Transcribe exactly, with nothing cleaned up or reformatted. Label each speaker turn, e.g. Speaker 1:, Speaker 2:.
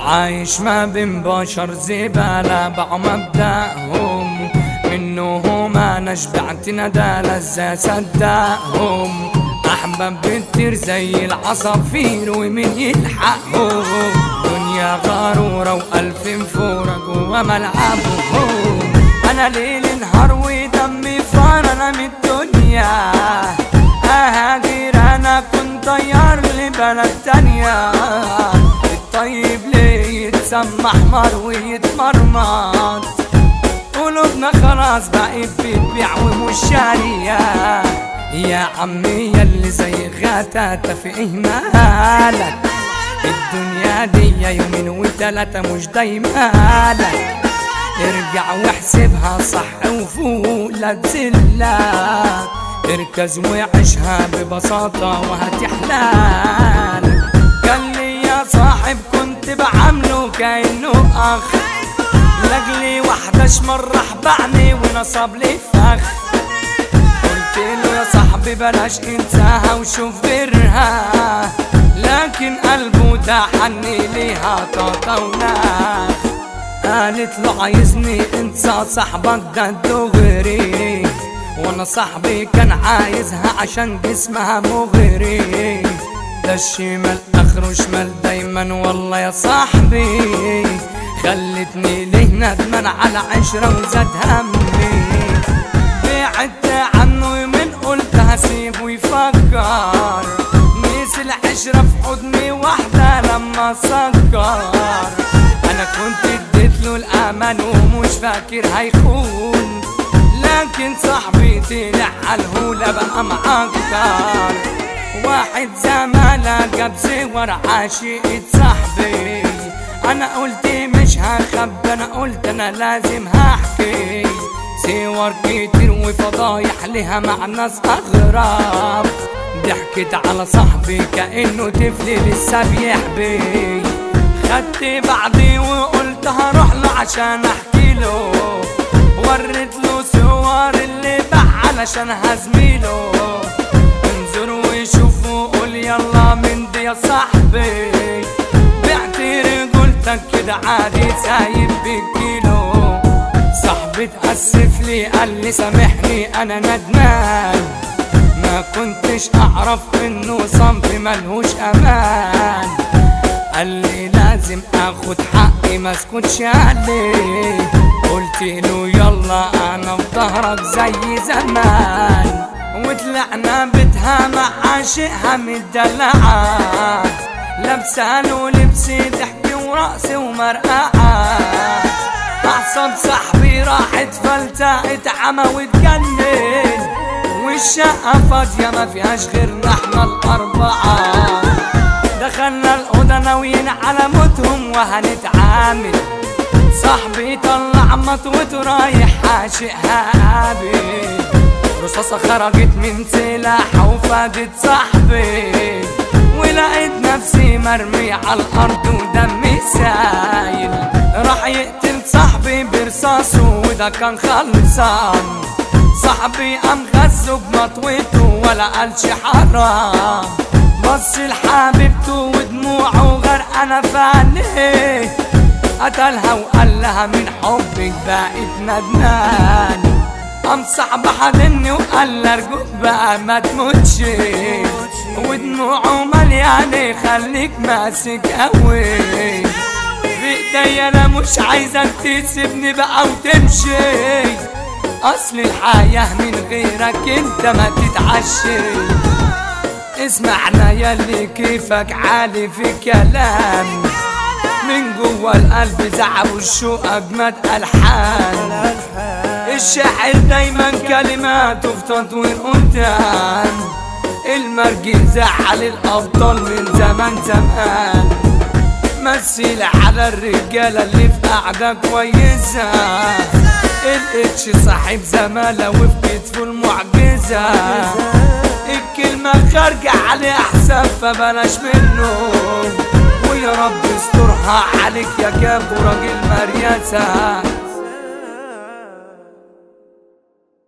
Speaker 1: عايش ما بين بشر زبالة باعوا مبدأهم، منه هما انا شبعت ندالة ازاي صدقهم. احباب كتير زي العصافير ومين يلحقهم، دنيا غرورة والف فورة جوا ملعبهم. انا ليل نهار ودمي فار انا من الدنيا، اهاجر انا كنت طيار لبلد تانية. الطيب ليه يتسمى حمار ويتمرمط، قلوبنا خلاص بقت بتبيع ومش شارية. يا عمي ياللي زي غتاتة في ايه مالك، الدنيا دي يومين وتلاتة مش دايمالك. ارجع واحسبها صح وفوق لا تزلك، اركز وعيشها ببساطة وهتحلالك. كان لي يا صاحب كنت بعامله كأنه أخ، لاجلي واحدة شمر حبعني ونصب لي فخ. قلت له يا صاحبي بلاش انساها وشوف غيرها، لكن قلبه ده حني ليها طاطا وناخ. قالت له عايزني انسى صاحبك ده دغري، وانا صاحبي كان عايزها عشان جسمها مغري. ده الشمال اخره شمال دايما والله يا صاحبي، خلتني ليه ندمان على عشرة وزاد همي. بعدت عنه يومين قلت هسيبه يفكر، نسي العشرة في حضني واحدة لما سكر. انا كنت اديت له الامان ومش فاكر هيخون، لكن صاحبي طلع عالهولة بقى معكر. واحد زمالة جاب زور عاشقة صاحبي، انا قلت مش هخبي، انا قلت انا لازم هحكي. صور كتير وفضايح لها مع ناس اغراب، ضحكت على صاحبي كأنه طفل لسه بيحبي. خدت بعضي وقلت هروح له عشان احكي له، وريت له صور اللي باع علشان هزميله. انظر وشوف وقول يلا من دي يا صاحبي، بعت رجولتك كده عادي سايب بالكيلو. صاحبي اتأسف لي قال لي سامحني انا ندمان، ما كنتش اعرف انه صنف ملهوش امان. قال لي لازم اخد حقي ما اسكتش عليه، قلت له يلا انا في ظهرك زي زمان. وطلعنا بيتها مع عاشقها مدلعة، لابسه له لبس ضحك ورقص ومرقعة. اعصاب صاحبي راحت فلتقت عمى واتجنن، والشقة فاضية ما فيهاش غيرنا احنا الاربعة. دخلنا الأوضة ناويين على موتهم وهنتعامل، صاحبي طلع مطوته رايح عاشقها قابل. رصاصة خرجت من سلاحها وفادت صاحبي، ولقيت نفسي مرمي على الأرض ودمي سايل. راح يقتل صاحبي برصاصه وده كان خلصان، صاحبي قام غزه بمطوته ولا قالش حرام. بص لحبيبته ودموعه غرقانة في عينيه، قتلها وقال لها من حبك بقيت ندمان. قام صاحبي حضني وقال لها ارجوك بقى ما تموتش، ودموعه مليانة خليك ماسك قوي في ايديا، انا مش عايزك تسيبني بقى وتمشي، اصل الحياة من غيرك انت ما تتعشي. اسمعنا ياللي كيفك عالي في كلام، من جوا القلب زعب والشوق اجمد الحان. الشاعر دايما كلماته في تطوير قدام، المرجي زعل الابطال من زمان زمان. مثل على الرجاله اللي في قعده كويسه، الاتش صاحب زماله وفي كتفه المعجزه. الكلمة خارجة عليه أحسن فبلاش منه، ويا رب استرها عليك يا كابو راجل مرياسة.